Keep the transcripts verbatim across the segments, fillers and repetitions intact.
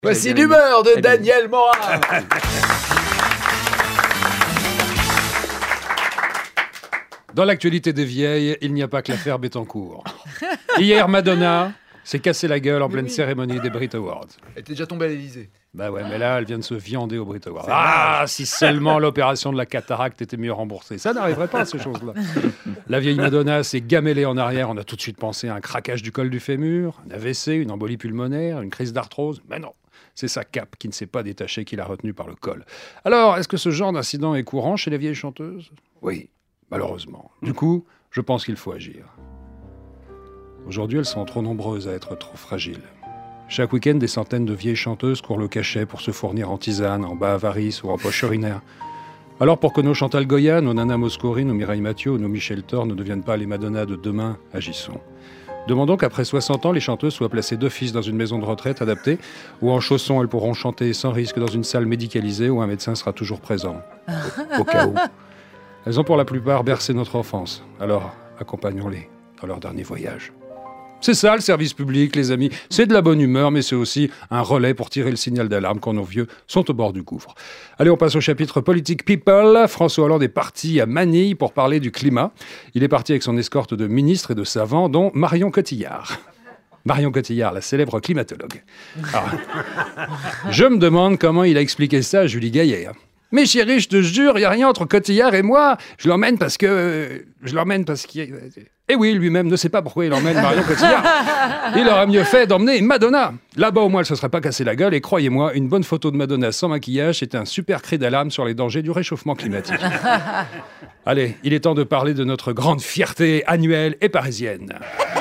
Voici l'humeur de Daniel Morin. Dans l'actualité des vieilles, il n'y a pas que l'affaire Bettencourt. Hier, Madonna s'est cassé la gueule en pleine oui. cérémonie des Brit Awards. Elle était déjà tombée à l'Élysée. Bah ouais, mais là, elle vient de se viander aux Brit Awards. Ah, si seulement l'opération de la cataracte était mieux remboursée. Ça n'arriverait pas, ces choses-là. La vieille Madonna s'est gamellée en arrière. On a tout de suite pensé à un craquage du col du fémur, un A V C, une embolie pulmonaire, une crise d'arthrose. Mais non, c'est sa cape qui ne s'est pas détachée qui l'a retenue par le col. Alors, est-ce que ce genre d'incident est courant chez les vieilles chanteuses ? Oui, malheureusement. Du coup, je pense qu'il faut agir. Aujourd'hui, elles sont trop nombreuses à être trop fragiles. Chaque week-end, des centaines de vieilles chanteuses courent le cachet pour se fournir en tisane, en bas avarice ou en poche urinaire. Alors pour que nos Chantal Goya, nos Nana Moscori, nos Mireille Mathieu ou nos Michel Thor ne deviennent pas les Madonna de demain, agissons. Demandons qu'après soixante ans, les chanteuses soient placées d'office dans une maison de retraite adaptée, où en chaussons, elles pourront chanter sans risque dans une salle médicalisée où un médecin sera toujours présent, au, au cas où. Elles ont pour la plupart bercé notre enfance, alors accompagnons-les dans leur dernier voyage. C'est ça le service public, les amis. C'est de la bonne humeur, mais c'est aussi un relais pour tirer le signal d'alarme quand nos vieux sont au bord du gouffre. Allez, on passe au chapitre politique people. François Hollande est parti à Manille pour parler du climat. Il est parti avec son escorte de ministres et de savants, dont Marion Cotillard. Marion Cotillard, la célèbre climatologue. Alors, je me demande comment il a expliqué ça à Julie Gaillet. Mais chérie, je te jure, il n'y a rien entre Cotillard et moi. Je l'emmène parce que... Je l'emmène parce qu'il... Et oui, lui-même ne sait pas pourquoi il emmène Marion Cotillard. Il aurait mieux fait d'emmener Madonna. Là-bas, au moins, elle ne se serait pas cassé la gueule. Et croyez-moi, une bonne photo de Madonna sans maquillage, c'est un super cri d'alarme sur les dangers du réchauffement climatique. Allez, il est temps de parler de notre grande fierté annuelle et parisienne.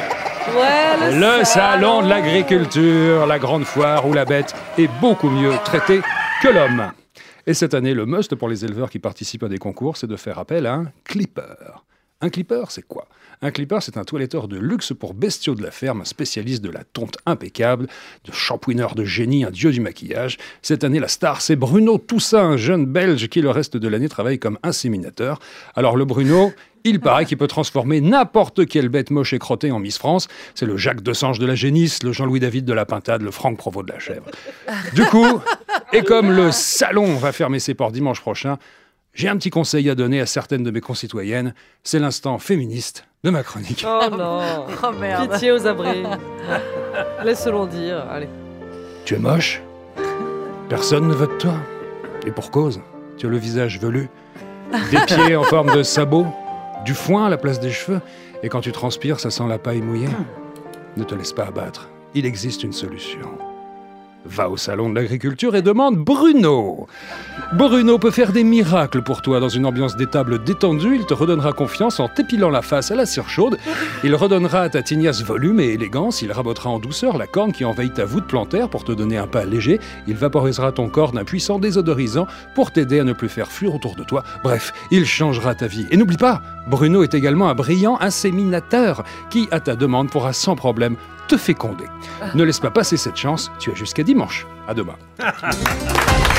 Ouais, le, le salon de l'agriculture, la grande foire où la bête est beaucoup mieux traitée que l'homme. Et cette année, le must pour les éleveurs qui participent à des concours, c'est de faire appel à un clipper. Un clipper, c'est quoi ? Un clipper, c'est un toiletteur de luxe pour bestiaux de la ferme, un spécialiste de la tonte impeccable, de shampouineur de génie, un dieu du maquillage. Cette année, la star, c'est Bruno Toussaint, un jeune Belge qui, le reste de l'année, travaille comme inséminateur. Alors le Bruno, il paraît qu'il peut transformer n'importe quelle bête moche et crottée en Miss France. C'est le Jacques Desange de la génisse, le Jean-Louis David de la pintade, le Franck Provost de la chèvre. Du coup, et comme le salon va fermer ses portes dimanche prochain, j'ai un petit conseil à donner à certaines de mes concitoyennes. C'est l'instant féministe de ma chronique. Oh non, oh merde. Pitié aux abris. Laisse-le dire, allez. Tu es moche. Personne ne veut de toi. Et pour cause, tu as le visage velu, des pieds en forme de sabots, du foin à la place des cheveux, et quand tu transpires, ça sent la paille mouillée. Ne te laisse pas abattre. Il existe une solution. Va au salon de l'agriculture et demande Bruno. Bruno peut faire des miracles pour toi dans une ambiance d'étable détendue. Il te redonnera confiance en t'épilant la face à la cire chaude. Il redonnera à ta tignasse volume et élégance. Il rabotera en douceur la corne qui envahit ta voûte plantaire pour te donner un pas léger. Il vaporisera ton corps d'un puissant désodorisant pour t'aider à ne plus faire fuir autour de toi. Bref, il changera ta vie. Et n'oublie pas, Bruno est également un brillant inséminateur qui, à ta demande, pourra sans problème te féconder. Ne laisse pas passer cette chance, tu as jusqu'à dimanche. À demain.